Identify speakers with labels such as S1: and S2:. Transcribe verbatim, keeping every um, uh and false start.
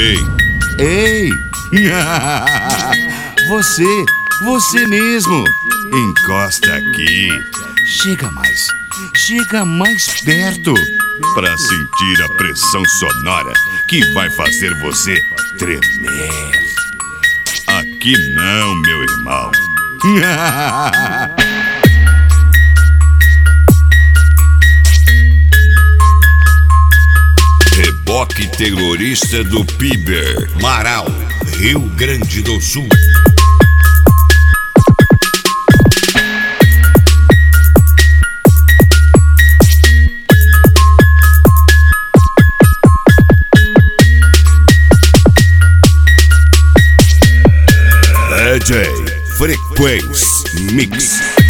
S1: Ei! Ei! Você, você mesmo! Encosta aqui! Chega mais! Chega mais perto! Para sentir a pressão sonora que vai fazer você tremer. Aqui não, meu irmão! Reboque terrorista do Piber, Marau, Rio Grande do Sul. D J Frequência Mix.